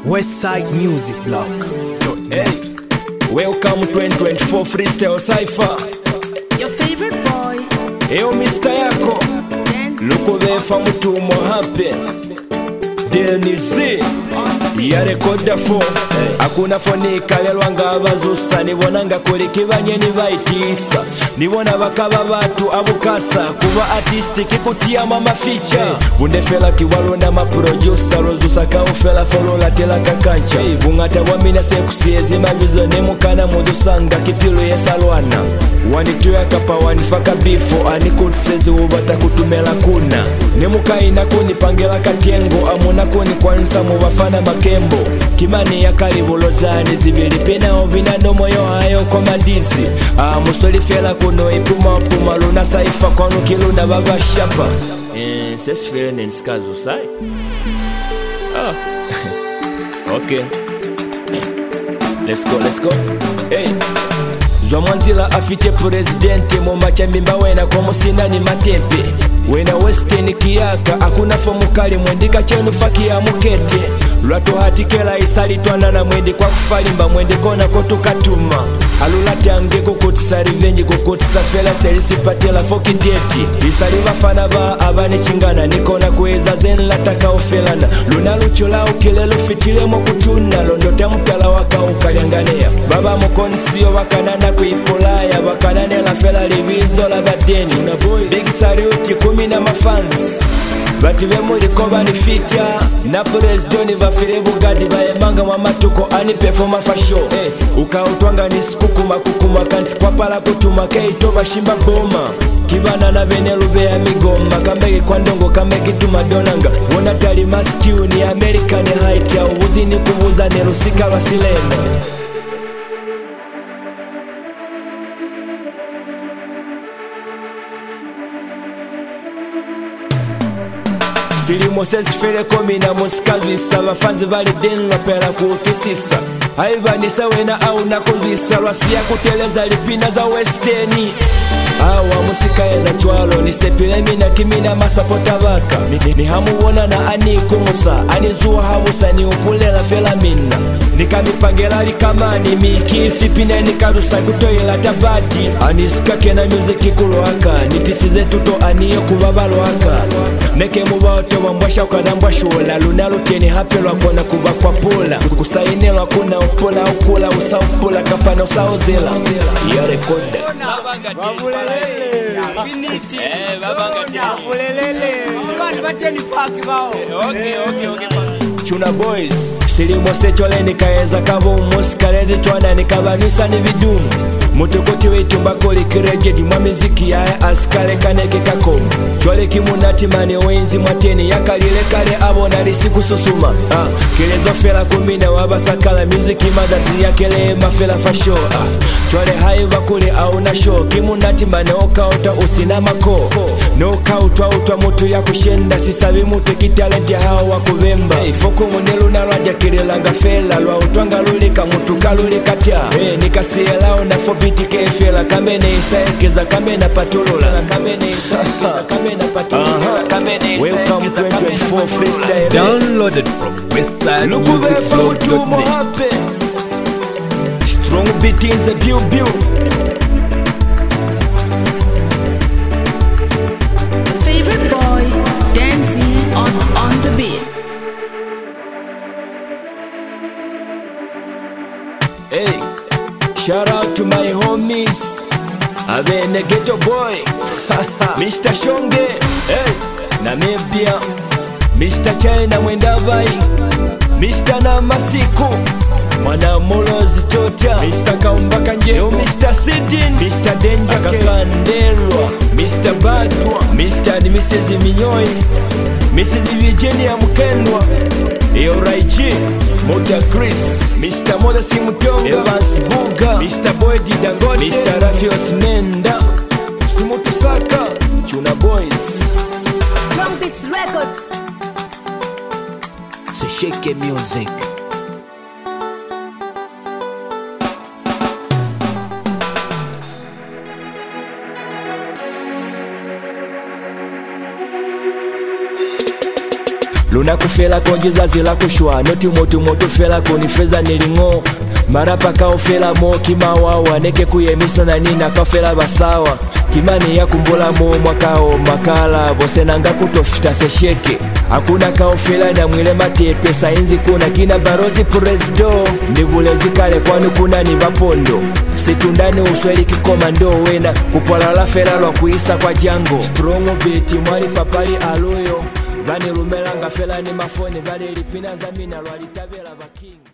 Westside Music Blog. Hey, welcome 2024 Freestyle Cypher. Your favorite boy. Eyo Mr. Yako Lukubefa mutumo happy Denise ya rekoda fo Akuna foni kalelwa nga abazusa Nibona nga kulikibanye nibaitisa Nibona bakaba batu abukasa Kuba artistic kutia mama feature Bundefela kiwalonda maproducer Rozusa kaufela folola tela kakancha Bungata wamina sekusiezi mabizo Nemukana mudusanga kipilu yesalwana Wanituya kapa wanifaka bifo Anikutsezi ubata kutumela kuna Nemukaina kunipangela katengo Amuna kuni kwanisa mubafana makembo Kimani ya kalibulozani Zibili pina obinano moyo hayo komadizi Musoli fela kuno ipuma Luna saifa kwanu kiluna baba shapa Sesi fele nenskazu sai Okay Let's go Hey Zomwanzila afite presidente Mombacha mbimba wena kwa musina ni matempe Wena western kiyaka Akuna fomukali mwendika chenu faki ya mukete Lwato hatikela isali tuanda na mwendi kwa kufalimba Mwendi kona kotukatuma Alulati ange kukutisa revenge Kukutisa fela serisi patela foki deti Isali wafana ba abani chingana Nikona kueza zen lataka ofelana Luna luchola ukilelo fitile mokutuna Londota mutala waka ukalianganea Baba mokoni siyo wakanana kuipolaya Wakanane la fela liwizo la badeni Big saluti kumina mafans Bati bemuli koba ni fita Na presidoni vafire bugadi Baemanga mamatuko ani performa fasho Ukautwanga ni sikukuma kukuma Kanti kwa pala kutuma Keitoba shimba boma Kibana na benelube ya migoma Kambegi kwa ndongo kambegi tumadonanga Wona tali maskiu ni American height Ya uvuzi ni kubuza ni rusika wa silenda Sili Moses fere komi na musikazisa Bafanzi bali deni wapela kutisisa Haivanisa wena au nakuzisa Lwasiya kuteleza lipina za westeni Awa musika eza chwalo Nisepile mina kimina masapota baka Ni hamuwona na anikumusa Anizuwa habusa ni upulela fela mina Nikamipangela likamani Mikifi pine nikarusa kutoyela tabati Anisikake na muziki kulwaka Nitisize tuto aniyo kubabalwaka Neke mubaote wambwasha ukadambwa shula Luna luteni hapelwa kona kuba kwa pula Kusainelwa kuna upola ukula Usa upola kapana usa ozela Ya rekoda Wabulelele Finiti Wabulelele Mkani bateni faki bao Okay Chuna boys Silimo sechole nikaeza kabo umusikarezi chwana nikabanisa ni vidumu Mutukoti weitumba koli kirejeji mwa miziki ya askale kaneke kakomu Chole kimunati mane wenzi mwateni ya kalile kale abona lisiku susuma Kilezo fela kumine wabasakala miziki madazi ya kele mafela fasho Chole haiva kule au na show Kimunati mane okauta usina mako Nokautwa utwa mutu ya kushenda Sisabi mutu kitalenti hao wakubemba Foko munelu na raja kililanga fela Lwa utwanga lulika mutu kalulika tia Nikasielao na fobiti kefela Kamene isaekeza kamena patulula Welcome 2024 Freestyle Downloaded from westsidemusicblog.net. Strong beat in the view Favorite boy. Dancing on the beat. Hey, shout out to my homies Avene ghetto boy Mr. Shonge Hey, Namibia Mr. China mwenda vai Mr. Namasiku Mwana Molozi Tota Mr. Kaumbaka Njeko Mr. Sidin Mr. Danger Kakandelwa Mr. Badwa Mr. and Mrs. Minyoi Mrs. Virginia Mkendwa Eyo Raichi Mota Chris Mr. Moda Simutonga Evans Buga Mr. Boy Didangote Mr. Rafios Menda Simutu Saka Chuna Boys Strong Beats Records Sesheke Music. luna kufela konjiza zila kushwa noti motu fela kunifeza nilingo marapa kaofela mo kimawawa neke kuyemisa na nina kafela basawa kimani ya kumbula mo mwakao makala bose nanga kutofita sesheke hakuna kaofela na mwile matepe sainzi kuna kina barozi prezdo ndibulezi kale kwanu kuna ni bapondo situndani usweli kikomando wena kupolala fela lwa kuisa kwa jango strongo beti mwali papali aloyo bani lumelanga fela ni mafone bali lipina zamina lwa litabela bakinga